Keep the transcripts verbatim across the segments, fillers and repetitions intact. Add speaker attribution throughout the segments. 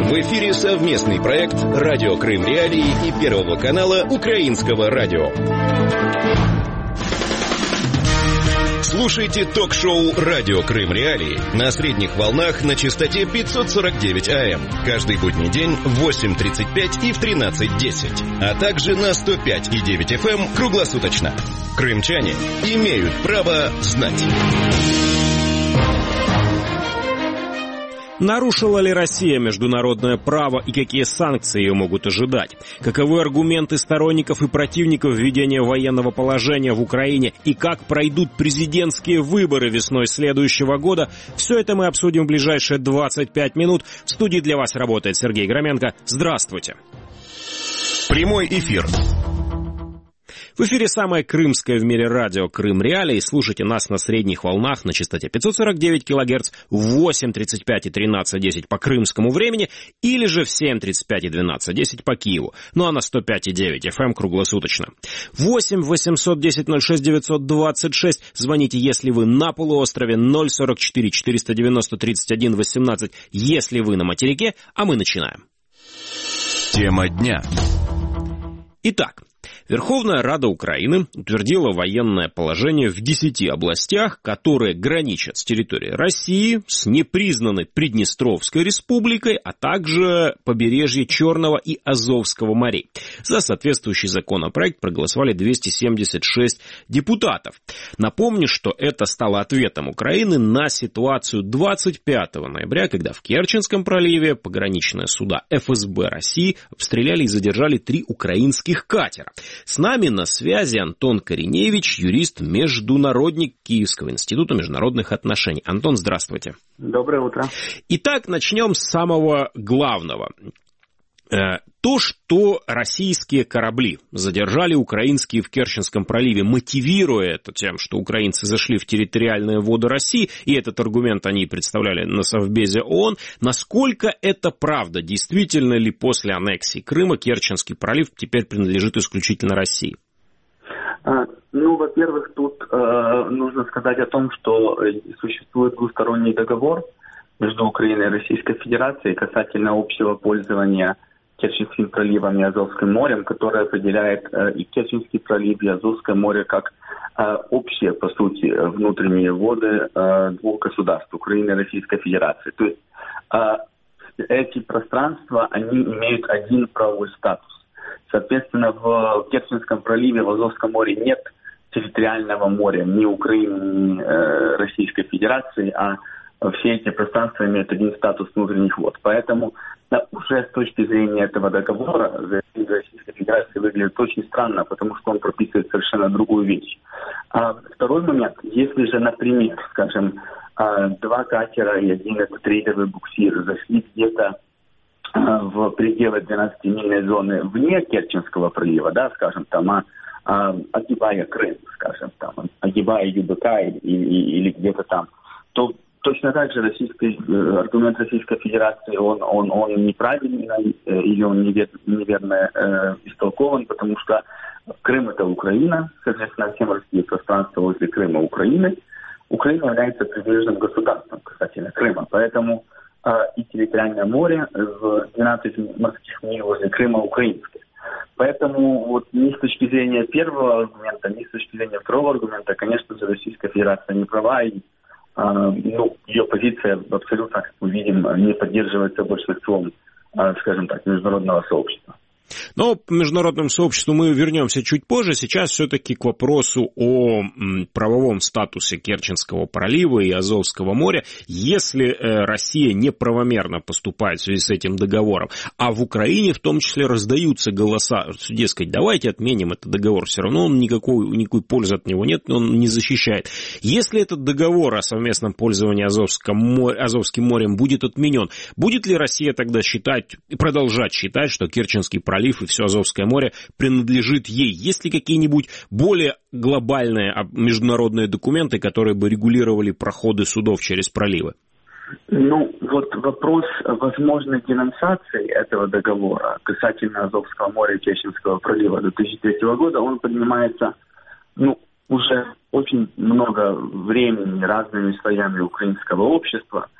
Speaker 1: В эфире совместный проект «Радио Крым Реалии» и Первого канала Украинского радио. Слушайте ток-шоу «Радио Крым Реалии» на средних волнах на частоте пятьсот сорок девять АМ каждый будний день в восемь тридцать пять и в тринадцать десять, а также на сто пять и девять эф эм круглосуточно. Крымчане имеют право знать.
Speaker 2: Нарушила ли Россия международное право и какие санкции ее могут ожидать? Каковы аргументы сторонников и противников введения военного положения в Украине и как пройдут президентские выборы весной следующего года? Все это мы обсудим в ближайшие двадцать пять минут. В студии для вас работает Сергей Громенко. Здравствуйте.
Speaker 1: Прямой эфир.
Speaker 2: В эфире самое крымское в мире радио «Крым Реалии». Слушайте нас на средних волнах на частоте пятьсот сорок девять килогерц в восемь тридцать пять и тринадцать десять по крымскому времени или же в семь тридцать пять и двенадцать десять по Киеву. Ну а на сто пять и девять эф эм круглосуточно. восемь восемьсот десять ноль шесть девятьсот двадцать шесть. Звоните, если вы на полуострове, ноль сорок четыре четыреста девяносто тридцать один восемнадцать, если вы на материке, а мы начинаем.
Speaker 1: Тема дня.
Speaker 2: Итак. Верховная Рада Украины утвердила военное положение в десяти областях, которые граничат с территорией России, с непризнанной Приднестровской республикой, а также побережье Черного и Азовского морей. За соответствующий законопроект проголосовали двести семьдесят шесть депутатов. Напомню, что это стало ответом Украины на ситуацию двадцать пятого ноября, когда в Керченском проливе пограничные суда эф эс бэ России обстреляли и задержали три украинских катера. С нами на связи Антон Кореневич, юрист-международник Киевского института международных отношений. Антон, здравствуйте.
Speaker 3: Доброе утро.
Speaker 2: Итак, начнем с самого главного. То, что российские корабли задержали украинские в Керченском проливе, мотивируя это тем, что украинцы зашли в территориальные воды России, и этот аргумент они представляли на Совбезе ООН, насколько это правда? Действительно ли после аннексии Крыма Керченский пролив теперь принадлежит исключительно России?
Speaker 3: Ну, во-первых, тут э, нужно сказать о том, что существует двусторонний договор между Украиной и Российской Федерацией касательно общего пользования Керченским проливом и Азовским морем, которое определяет э, и Керченский пролив, и Азовское море как э, общие, по сути, внутренние воды э, двух государств, Украины и Российской Федерации. То есть э, эти пространства, они имеют один правовой статус. Соответственно, в Керченском проливе, в Азовском море нет территориального моря ни Украины, ни э, Российской Федерации, а все эти пространства имеют один статус внутренних вод. Поэтому да, уже с точки зрения этого договора Российской Федерации выглядит очень странно, потому что он прописывает совершенно другую вещь. А второй момент, если же, например, скажем, два катера и один этот рейдовый буксир зашли где-то в пределы двенадцатимильной зоны вне Керченского пролива, да, скажем, там, а, а, огибая Крым, скажем, там, огибая ЮБК или, или, или где-то там, то точно так же российский, аргумент Российской Федерации, он, он, он неправильный или он невер, неверно э, истолкован, потому что Крым — это Украина, соответственно, все морские пространства возле Крыма Украины. Украина является прибрежным государством касательно Крыма, поэтому э, и территориальное море в двенадцати морских миль возле Крыма украинское. Поэтому вот ни с точки зрения первого аргумента, ни с точки зрения второго аргумента, конечно же, Российская Федерация не права, и ну, ее позиция абсолютно, как мы видим, не поддерживается большинством, скажем так, международного сообщества.
Speaker 2: Но к международному сообществу мы вернемся чуть позже. Сейчас все-таки к вопросу о правовом статусе Керченского пролива и Азовского моря. Если Россия неправомерно поступает в связи с этим договором, а в Украине в том числе раздаются голоса, дескать, давайте отменим этот договор, все равно он никакой, никакой пользы от него нет, он не защищает. Если этот договор о совместном пользовании Азовским морем, Азовским морем будет отменен, будет ли Россия тогда считать, продолжать считать, что Керченский пролив и все Азовское море принадлежит ей? Есть ли какие-нибудь более глобальные международные документы, которые бы регулировали проходы судов через проливы?
Speaker 3: Ну, вот вопрос возможной денонсации этого договора касательно Азовского моря и Керченского пролива две тысячи третьего года, он поднимается, ну, уже очень много времени разными слоями украинского общества.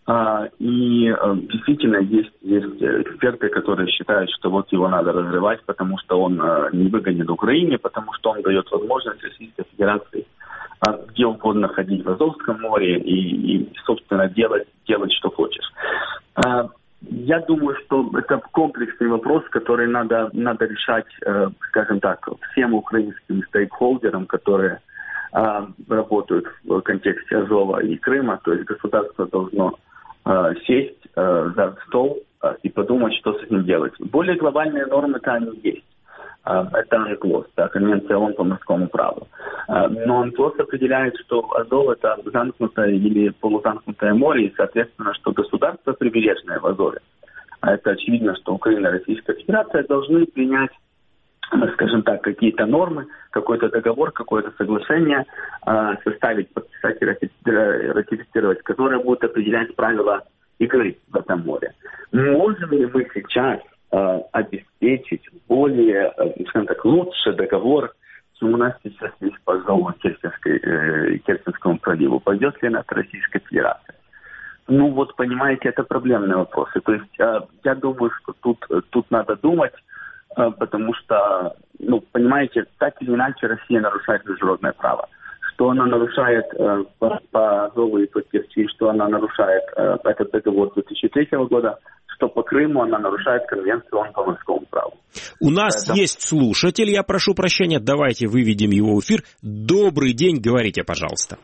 Speaker 3: И действительно есть, есть эксперты, которые считают, что вот его надо разрывать, потому что он не выгоден Украине, потому что он дает возможность Российской Федерации где угодно ходить в Азовском море и, и собственно, делать, делать, что хочешь. Я думаю, что это комплексный вопрос, который надо, надо решать, скажем так, всем украинским стейкхолдерам, которые работают в контексте Азова и Крыма. То есть государство должно сесть за стол и подумать, что с этим делать. Более глобальные нормы-то они есть. Это АНКЛОС, да, Конвенция ООН по морскому праву. Но АНКЛОС определяет, что Азов – это замкнутое или полузамкнутое море, и, соответственно, что государство прибережное в Азове. А это очевидно, что Украина и Российская Федерация должны принять, скажем так, какие-то нормы, какой-то договор, какое-то соглашение, составить, подписать и ратифицировать, которое будет определять правила игры в этом море. Можем ли мы сейчас обеспечить более, скажем так, лучший договор, чем у нас сейчас есть по Азову и Керченскому проливу? Пойдет ли на это Российская Федерация? Ну вот, понимаете, это проблемные вопросы. То есть я думаю, что тут, тут надо думать, потому что, ну, понимаете, так или иначе Россия нарушает международное право. Что она нарушает э, по, по Азову и по Керчи, что она нарушает э, этот договор две тысячи третьего года, что по Крыму она нарушает Конвенцию ООН по морскому праву.
Speaker 2: У нас это... есть слушатель, я прошу прощения, давайте выведем его в эфир. Добрый день, говорите, пожалуйста.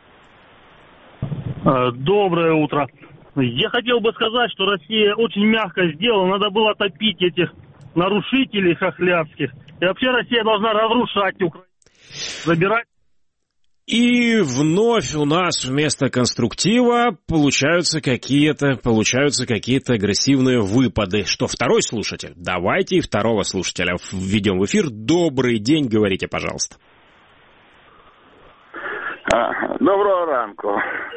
Speaker 4: Доброе утро. Я хотел бы сказать, что Россия очень мягко сделала, надо было топить этих нарушителей хохлядских. И вообще Россия должна разрушать Украину, забирать.
Speaker 2: И вновь у нас вместо конструктива получаются какие-то, получаются какие-то агрессивные выпады. Что, второй слушатель? Давайте и второго слушателя введем в эфир. Добрый день, говорите, пожалуйста.
Speaker 5: Доброго ранку.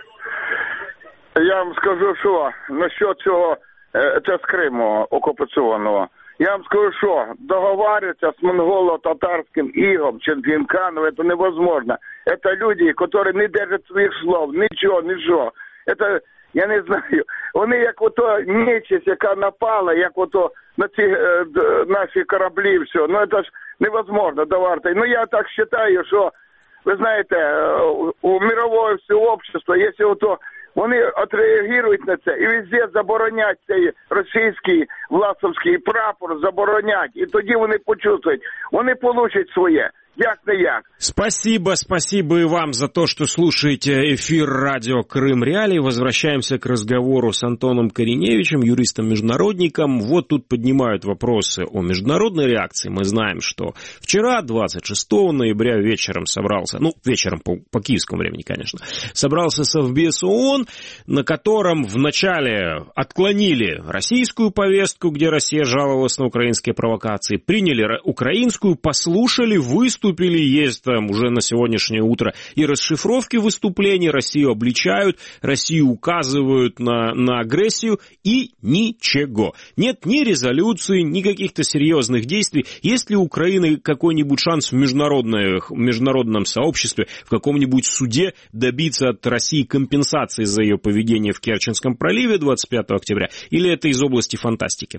Speaker 5: Я вам скажу, що насчет цього, це з Криму окупаційного. Я вам скажу, що договариваться с монголо-татарским игом, Чингисханом, это невозможно. Это люди, которые не держат своих слов, нічого, нічого. Это, я не знаю, вони як ото нечисть, яка напала, як ото на ці е, наші кораблі, все. Ну, це ж невозможно договаритися. Ну, я так вважаю, що, ви знаєте, у мировое все общество, якщо ото вони отреагують на це і везде заборонять цей російський власовський прапор, заборонять. І тоді вони почувствують, вони получать своє. Як не як.
Speaker 2: Спасибо, спасибо и вам за то, что слушаете эфир радио Крым Реалии. Возвращаемся к разговору с Антоном Кореневичем, юристом-международником. Вот тут поднимают вопросы о международной реакции. Мы знаем, что вчера, двадцать шестого ноября, вечером собрался, ну, вечером по, по киевскому времени, конечно, собрался Совбез ООН, на котором вначале отклонили российскую повестку, где Россия жаловалась на украинские провокации, приняли украинскую, послушали, выступили. Выступили, есть там уже на сегодняшнее утро и расшифровки выступлений, Россию обличают, Россию указывают на, на агрессию, и ничего. Нет ни резолюции, ни каких-то серьезных действий. Есть ли у Украины какой-нибудь шанс в, в международном сообществе, в каком-нибудь суде добиться от России компенсации за ее поведение в Керченском проливе двадцать пятого октября, или это из области фантастики?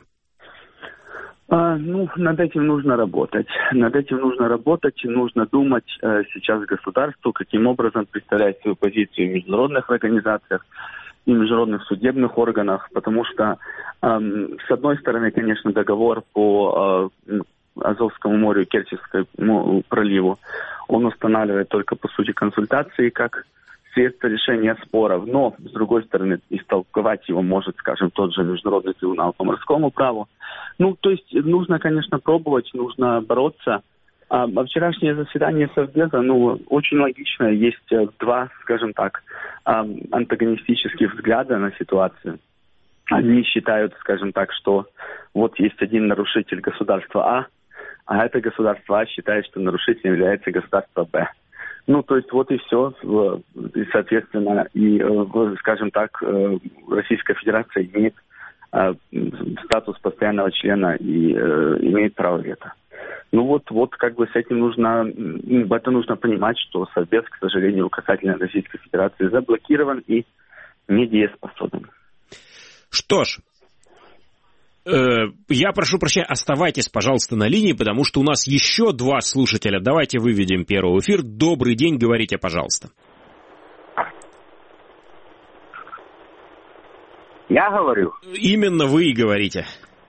Speaker 3: А, ну, над этим нужно работать. Над этим нужно работать, нужно думать э, сейчас государству, каким образом представлять свою позицию в международных организациях и международных судебных органах, потому что, э, с одной стороны, конечно, договор по э, Азовскому морю и Керченскому проливу, он устанавливает только, по сути, консультации как средство решения споров, но, с другой стороны, истолковать его может, скажем, тот же Международный трибунал по морскому праву. Ну, то есть нужно, конечно, пробовать, нужно бороться. А вчерашнее заседание Совбеза, ну, очень логично, есть два, скажем так, антагонистических взгляда на ситуацию. Они считают, скажем так, что вот есть один нарушитель государства А, а это государство А считает, что нарушителем является государство Б. Ну, то есть вот и все. И, соответственно, и, скажем так, Российская Федерация имеет статус постоянного члена и имеет право вето. Ну вот, вот как бы с этим нужно, это нужно понимать, что Совбез, к сожалению, касательно Российской Федерации заблокирован и недееспособен.
Speaker 2: Что ж, э, я прошу прощения, оставайтесь, пожалуйста, на линии, потому что у нас еще два слушателя. Давайте выведем первый в эфир. Добрый день, говорите, пожалуйста.
Speaker 6: Я говорю?
Speaker 2: Именно вы и говорите.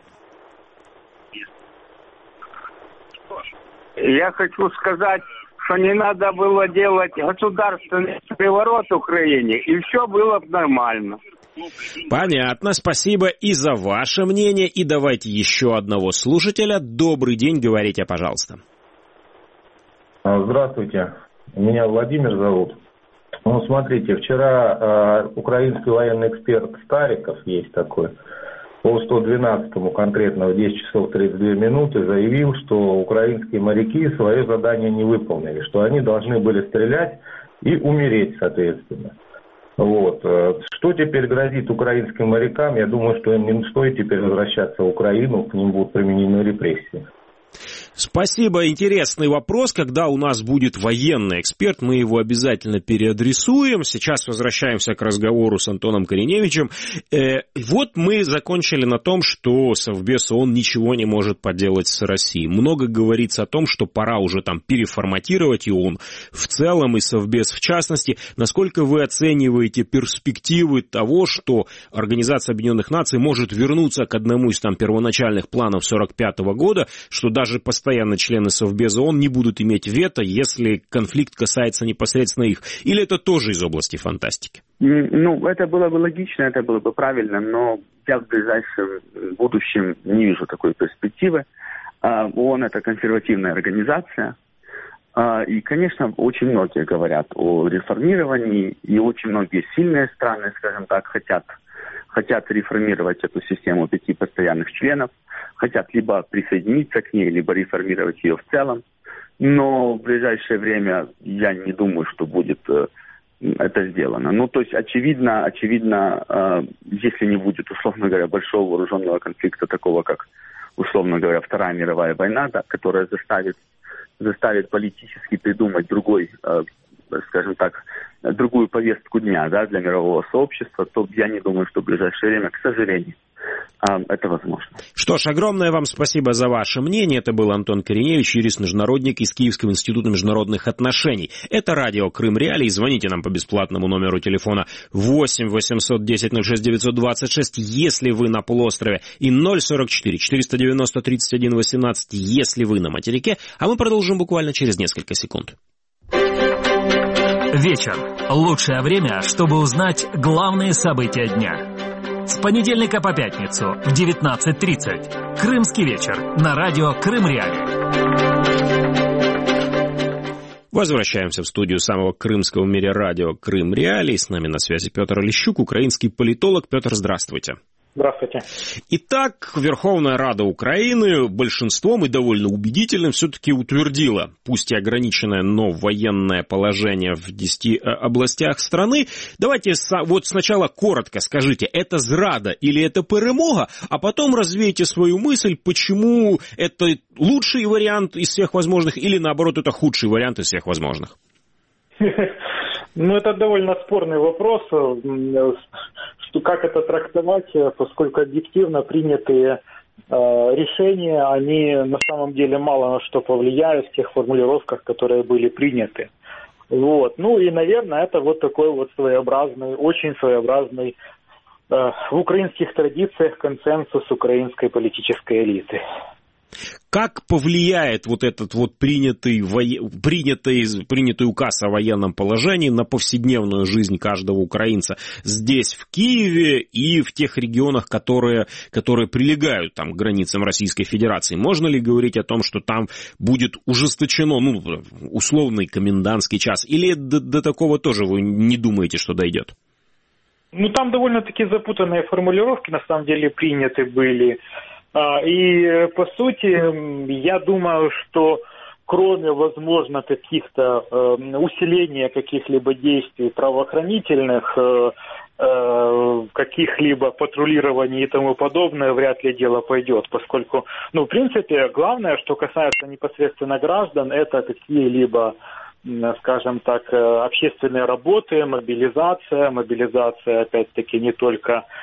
Speaker 6: Я хочу сказать, что не надо было делать государственный переворот в Украине, и все было бы нормально.
Speaker 2: Понятно, спасибо и за ваше мнение. И давайте еще одного слушателя. Добрый день, говорите, пожалуйста.
Speaker 7: Здравствуйте, меня Владимир зовут. Ну, смотрите, вчера э, украинский военный эксперт Стариков, есть такой, по сто двенадцатому конкретно в десять часов тридцать две минуты заявил, что украинские моряки свое задание не выполнили, что они должны были стрелять и умереть, соответственно. Вот. Что теперь грозит украинским морякам? Я думаю, что им не стоит теперь возвращаться в Украину, к ним будут применены репрессии.
Speaker 2: Спасибо, интересный вопрос. Когда у нас будет военный эксперт, мы его обязательно переадресуем. Сейчас возвращаемся к разговору с Антоном Кореневичем. Э, вот мы закончили на том, что Совбез ООН ничего не может поделать с Россией. Много говорится о том, что пора уже там переформатировать ООН в целом и Совбез в частности. Насколько вы оцениваете перспективы того, что Организация Объединенных Наций может вернуться к одному из там первоначальных планов сорок пятого года, что даже постоянно члены Совбеза ООН не будут иметь вето, если конфликт касается непосредственно их? Или это тоже из области фантастики?
Speaker 3: Ну, это было бы логично, это было бы правильно, но я в ближайшем будущем не вижу такой перспективы. ООН – это консервативная организация, и, конечно, очень многие говорят о реформировании, и очень многие сильные страны, скажем так, хотят, хотят реформировать эту систему пяти постоянных членов, хотят либо присоединиться к ней, либо реформировать ее в целом. Но в ближайшее время я не думаю, что будет э, это сделано. Ну, то есть, очевидно, очевидно, э, если не будет, условно говоря, большого вооруженного конфликта, такого как, условно говоря, Вторая мировая война, да, которая заставит, заставит политически придумать другой, э, скажем так, другую повестку дня, да, для мирового сообщества, то я не думаю, что в ближайшее время, к сожалению, это возможно.
Speaker 2: Что ж, огромное вам спасибо за ваше мнение. Это был Антон Кореневич, юрист-международник из Киевского института международных отношений. Это радио Крым Реалии. Звоните нам по бесплатному номеру телефона восемь восемьсот десять ноль шесть девятьсот двадцать шесть, если вы на полуострове, и ноль сорок четыре четыреста девяносто тридцать один восемнадцать, если вы на материке. А мы продолжим буквально через несколько секунд.
Speaker 8: Вечер. Лучшее время, чтобы узнать главные события дня. С понедельника по пятницу в девятнадцать тридцать. Крымский вечер на радио Крым Реалии.
Speaker 2: Возвращаемся в студию самого крымского в мире радио Крым Реалии. С нами на связи Петр Олещук, украинский политолог. Петр, здравствуйте.
Speaker 9: Здравствуйте.
Speaker 2: Итак, Верховная Рада Украины большинством и довольно убедительным все-таки утвердила, пусть и ограниченное, но военное положение в десяти областях страны. Давайте вот сначала коротко скажите, это зрада или это перемога, а потом развейте свою мысль, почему это лучший вариант из всех возможных или наоборот это худший вариант из всех возможных.
Speaker 9: Ну, это довольно спорный вопрос, что как это трактовать, поскольку объективно принятые э, решения, они на самом деле мало на что повлияют в тех формулировках, которые были приняты. Вот. Ну и, наверное, это вот такой вот своеобразный, очень своеобразный э, в украинских традициях консенсус украинской политической элиты.
Speaker 2: Как повлияет вот этот вот принятый, принятый, принятый указ о военном положении на повседневную жизнь каждого украинца здесь, в Киеве, и в тех регионах, которые, которые прилегают там, к границам Российской Федерации? Можно ли говорить о том, что там будет ужесточено, ну, условный комендантский час? Или до, до такого тоже вы не думаете, что дойдет?
Speaker 9: Ну, там довольно-таки запутанные формулировки, на самом деле, приняты были. И, по сути, я думаю, что кроме, возможно, каких-то э, усиления каких-либо действий правоохранительных, э, э, каких-либо патрулирований и тому подобное, вряд ли дело пойдет, поскольку, ну, в принципе, главное, что касается непосредственно граждан, это какие-либо, скажем так, общественные работы, мобилизация, мобилизация, опять-таки, не только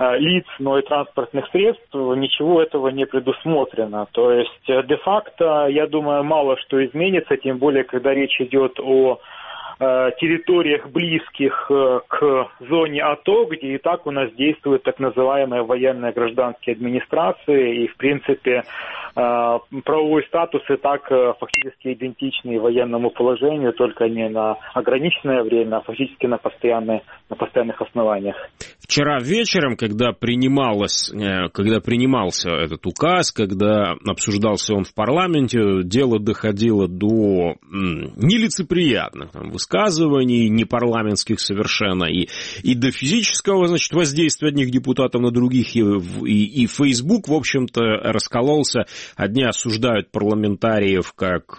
Speaker 9: лиц, но и транспортных средств, ничего этого не предусмотрено. То есть де-факто, я думаю, мало что изменится, тем более, когда речь идет о территориях, близких к зоне АТО, где и так у нас действует так называемая военная гражданская администрация, и, в принципе, правовой статус и так фактически идентичный военному положению, только не на ограниченное время, а фактически на, постоянные, на постоянных основаниях.
Speaker 2: Вчера вечером, когда, принималось, когда принимался этот указ, когда обсуждался он в парламенте, дело доходило до нелицеприятных там, высказываний, непарламентских совершенно, и, и до физического, значит, воздействия одних депутатов на других, и, и, и Facebook, в общем-то, раскололся. Одни осуждают парламентариев как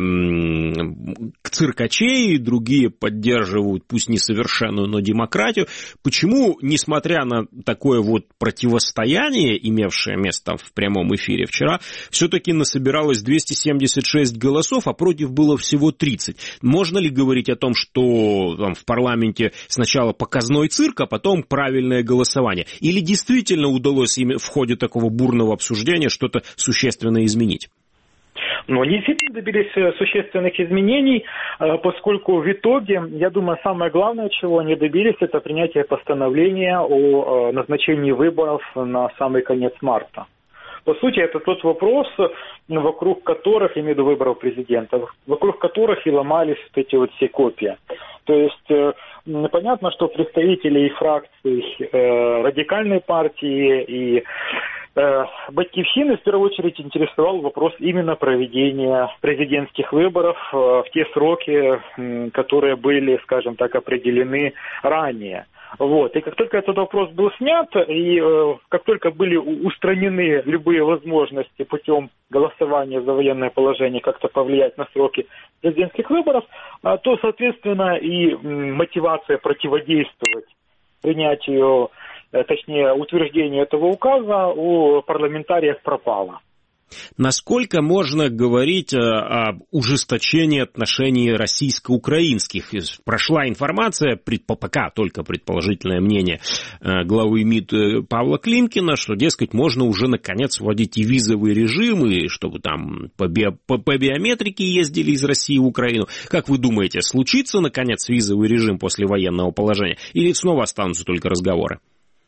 Speaker 2: м- циркачей, другие поддерживают, пусть не совершенную, но демократию. Почему, несмотря на такое вот противостояние, имевшее место в прямом эфире вчера, все-таки насобиралось двести семьдесят шесть голосов, а против было всего тридцать? Можно ли говорить о том, что там, в парламенте сначала показной цирк, а потом правильное голосование? Или действительно удалось им в ходе такого бурного обсуждения что-то существенное изменить?
Speaker 9: Но они действительно добились существенных изменений, поскольку в итоге, я думаю, самое главное, чего они добились, это принятие постановления о назначении выборов на самый конец марта. По сути, это тот вопрос, вокруг которых, имею в виду выборов президента, вокруг которых и ломались вот эти вот все копья. То есть понятно, что представители фракций э, радикальной партии и э, Батькивщины в первую очередь интересовал вопрос именно проведения президентских выборов э, в те сроки, э, которые были, скажем так, определены ранее. Вот. И как только этот вопрос был снят, и э, как только были устранены любые возможности путем голосования за военное положение как-то повлиять на сроки президентских выборов, э, то, соответственно, и э, мотивация противодействовать принятию, э, точнее, утверждению этого указа у парламентариев пропала.
Speaker 2: Насколько можно говорить об ужесточении отношений российско-украинских? Прошла информация, пока только предположительное мнение главы МИД Павла Климкина, что, дескать, можно уже наконец вводить и визовый режим, и чтобы там по, био, по, по биометрике ездили из России в Украину. Как вы думаете, случится наконец визовый режим после военного положения? Или снова останутся только разговоры?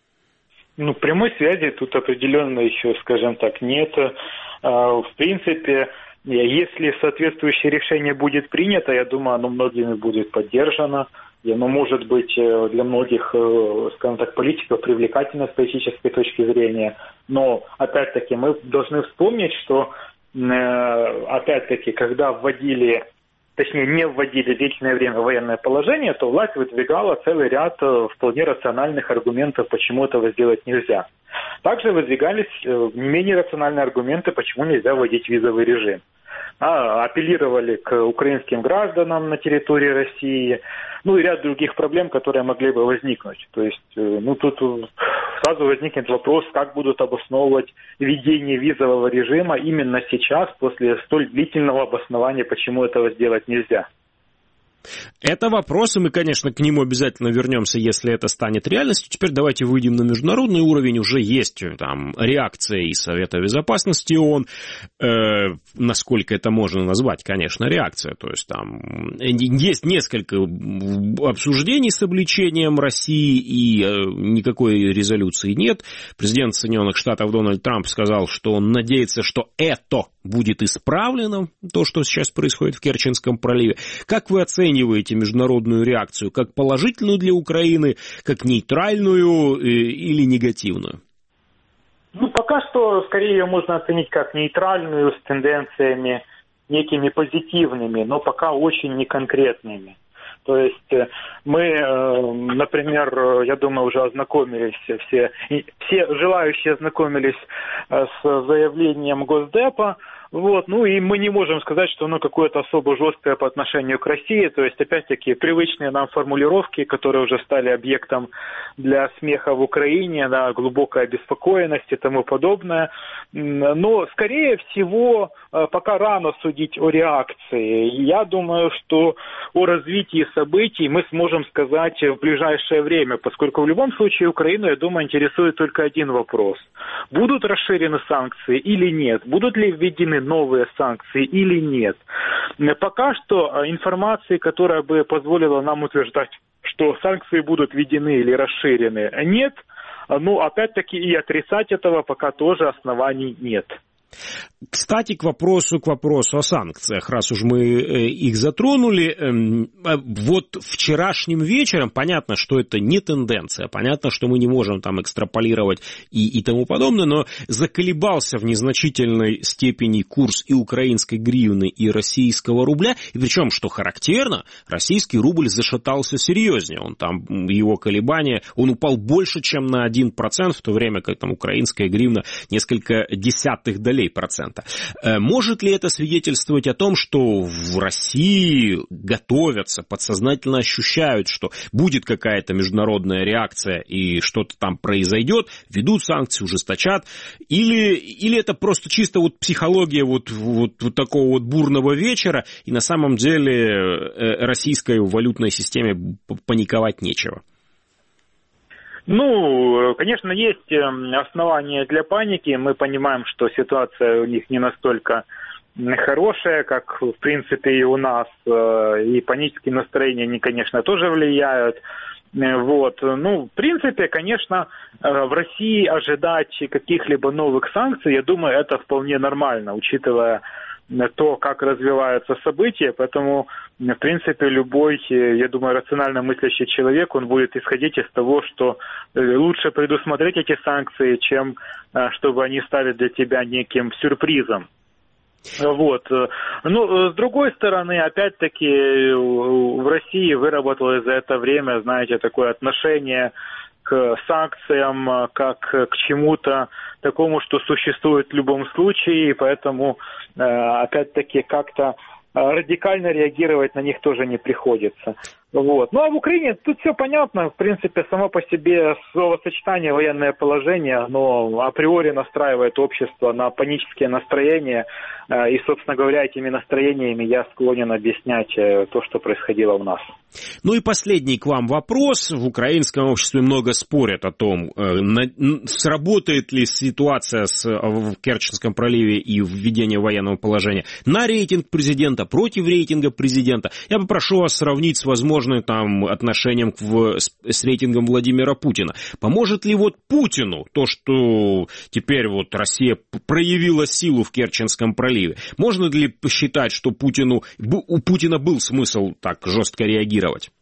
Speaker 9: Ну, прямой связи тут определенно еще, скажем так, нет. В принципе, если соответствующее решение будет принято, я думаю, оно многими будет поддержано. И оно может быть для многих, скажем так, политиков привлекательно с политической точки зрения. Но, опять-таки, мы должны вспомнить, что, опять-таки, когда вводили, точнее, не вводили длительное время военное положение, то власть выдвигала целый ряд вполне рациональных аргументов, почему этого сделать нельзя. Также выдвигались не менее рациональные аргументы, почему нельзя вводить визовый режим. А, апеллировали к украинским гражданам на территории России, ну и ряд других проблем, которые могли бы возникнуть. То есть, ну тут сразу возникнет вопрос, как будут обосновывать введение визового режима именно сейчас, после столь длительного обоснования, почему этого сделать нельзя.
Speaker 2: Это вопрос, и мы, конечно, к нему обязательно вернемся, если это станет реальностью. Теперь давайте выйдем на международный уровень. Уже есть там реакция и Совета Безопасности ООН. Э, насколько это можно назвать, конечно, реакция. То есть там есть несколько обсуждений с обличением России, и э, никакой резолюции нет. Президент Соединенных Штатов Дональд Трамп сказал, что он надеется, что это будет исправлено, то, что сейчас происходит в Керченском проливе. Как вы оцениваете международную реакцию? Как положительную для Украины, как нейтральную или негативную?
Speaker 9: Ну, пока что, скорее, ее можно оценить как нейтральную, с тенденциями некими позитивными, но пока очень неконкретными. То есть мы, например, я думаю, уже ознакомились, все, все желающие ознакомились с заявлением Госдепа Вот, ну и мы не можем сказать, что оно какое-то особо жесткое по отношению к России, то есть опять-таки привычные нам формулировки, которые уже стали объектом для смеха в Украине, да, глубокая обеспокоенность и тому подобное. Но, скорее всего, пока рано судить о реакции. Я думаю, что о развитии событий мы сможем сказать в ближайшее время, поскольку в любом случае Украину, я думаю, интересует только один вопрос. Будут расширены санкции или нет? Будут ли введены новые санкции или нет? Пока что информации, которая бы позволила нам утверждать, что санкции будут введены или расширены, нет. Но опять-таки и отрицать этого пока тоже оснований нет.
Speaker 2: Кстати, к вопросу, к вопросу о санкциях, раз уж мы их затронули, вот вчерашним вечером, понятно, что это не тенденция, понятно, что мы не можем там экстраполировать и, и тому подобное, но заколебался в незначительной степени курс и украинской гривны, и российского рубля, и причем, что характерно, российский рубль зашатался серьезнее, он там, его колебания, он упал больше, чем на один процент, в то время как там украинская гривна несколько десятых долей процента. Может ли это свидетельствовать о том, что в России готовятся, подсознательно ощущают, что будет какая-то международная реакция и что-то там произойдет, ведут санкции, ужесточат, или, или это просто чисто вот психология вот, вот, вот такого вот бурного вечера, и на самом деле российской валютной системе паниковать нечего?
Speaker 9: Ну, конечно, есть основания для паники. Мы понимаем, что ситуация у них не настолько хорошая, как, в принципе, и у нас. И панические настроения, они, конечно, тоже влияют. Вот. Ну, в принципе, конечно, в России ожидать каких-либо новых санкций, я думаю, это вполне нормально, учитывая то, как развиваются события, поэтому, в принципе, любой, я думаю, рационально мыслящий человек, он будет исходить из того, что лучше предусмотреть эти санкции, чем чтобы они стали для тебя неким сюрпризом. Вот. Ну, с другой стороны, опять-таки, в России выработалось за это время, знаете, такое отношение к санкциям, как к чему-то такому, что существует в любом случае, и поэтому, опять-таки, как-то радикально реагировать на них тоже не приходится. Вот. Ну, а в Украине тут все понятно. В принципе, само по себе словосочетание «военное положение», оно априори настраивает общество на панические настроения. И, собственно говоря, этими настроениями я склонен объяснять то, что происходило у нас.
Speaker 2: Ну и последний к вам вопрос. В украинском обществе много спорят о том, сработает ли ситуация с, в Керченском проливе и введение военного положения на рейтинг президента, против рейтинга президента. Я попрошу вас сравнить с возможностью там, отношением в, с, с рейтингом Владимира Путина. Поможет ли вот Путину то, что теперь вот Россия проявила силу в Керченском проливе? Можно ли посчитать, что Путину, у Путина был смысл так жестко реагировать?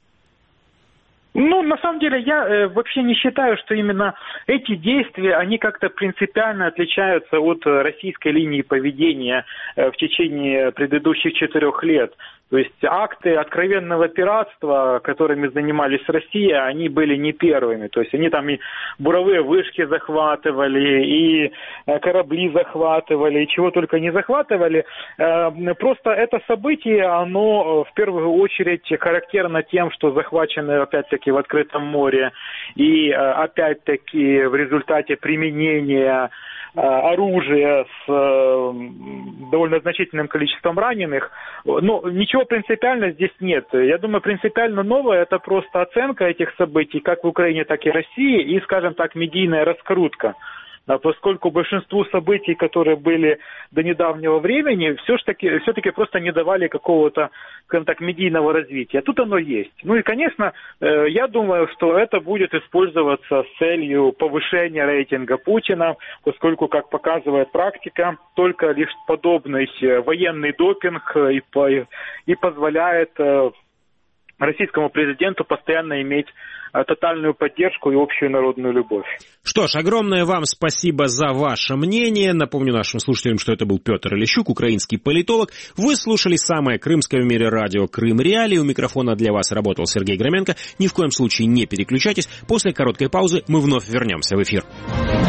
Speaker 9: Ну, на самом деле, я э, вообще не считаю, что именно эти действия, они как-то принципиально отличаются от российской линии поведения э, в течение предыдущих четырех лет. То есть акты откровенного пиратства, которыми занимались Россия, они были не первыми. То есть они там и буровые вышки захватывали, и корабли захватывали, и чего только не захватывали. Просто это событие, оно в первую очередь характерно тем, что захвачены опять-таки в открытом море, и опять-таки в результате применения оружия с довольно значительным количеством раненых. Но ничего принципиально здесь нет. Я думаю, принципиально новое — это просто оценка этих событий, как в Украине, так и в России, и, скажем так, медийная раскрутка. Поскольку большинству событий, которые были до недавнего времени, все-таки, все-таки просто не давали какого-то, скажем так, медийного развития. Тут оно есть. Ну и, конечно, я думаю, что это будет использоваться с целью повышения рейтинга Путина, поскольку, как показывает практика, только лишь подобный военный допинг и, и позволяет российскому президенту постоянно иметь тотальную поддержку и общую народную любовь.
Speaker 2: Что ж, огромное вам спасибо за ваше мнение. Напомню нашим слушателям, что это был Петр Олещук, украинский политолог. Вы слушали самое крымское в мире радио «Крым Реалии». У микрофона для вас работал Сергей Громенко. Ни в коем случае не переключайтесь. После короткой паузы мы вновь вернемся в эфир.